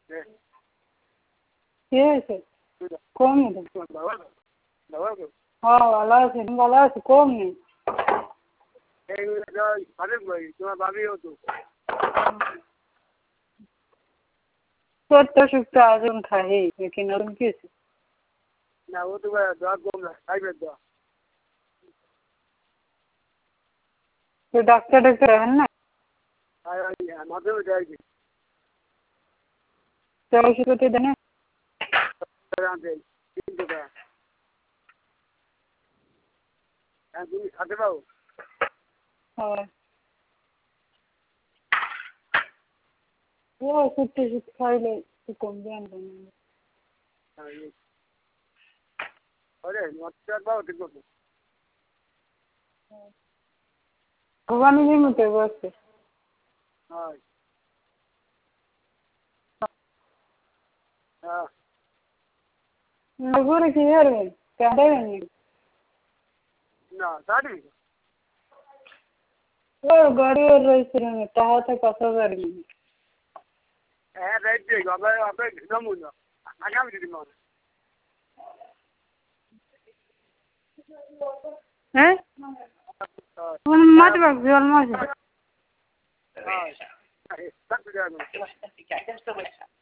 কি হয়েছে? কম নেই হ্যাঁ ভালো আছি, তুমি ভালো আছি? কম নেই সত্য সুক্ত আজন খাই लेकिन और কি না ও তো দোয়া কম না খাইবে দোয়া তো ডাক্তার है ना মাঝে মাঝে যাইবি तो ওষুধ দেন তুমি খাতে পাবো হ্যাঁ ও ওষুধ টষুধ খাইলে একটু কমবে আনবেন আরে নচ্চার পাবো ঠিক মতো ভবানী জি মতো বসছে হ্যাঁ হ্যাঁ ঘুরে কি করবেন কাঁদাবেন না দাঁড়ি ও গাড়ি ওর রয়েছে তাহাতে কথা পারবি হ্যাঁ রাইট আপনার জমু না আগামী দিদি মনে হ্যাঁ মত বাগ জল মাছ হ্যাঁ